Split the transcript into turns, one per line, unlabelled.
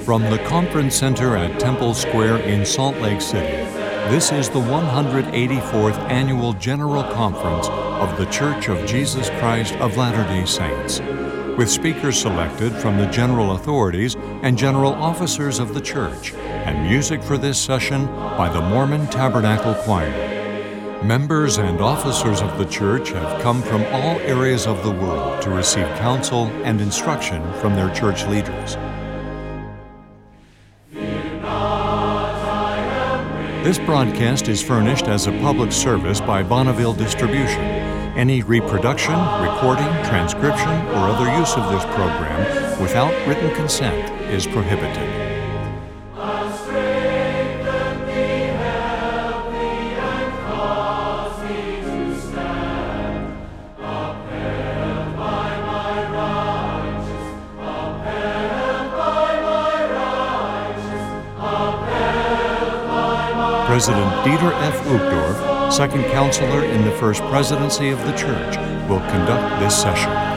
From the Conference Center at Temple Square in Salt Lake City, this is the 184th Annual General Conference of The Church of Jesus Christ of Latter-day Saints, with speakers selected from the general authorities and general officers of the church, and music for this session by the Mormon Tabernacle Choir. Members and officers of the church have come from all areas of the world to receive counsel and instruction from their church leaders. This broadcast is furnished as a public service by Bonneville Distribution. Any reproduction, recording, transcription, or other use of this program without written consent is prohibited. President Dieter F. Uchtdorf, second counselor in the First Presidency of the Church, will conduct this session.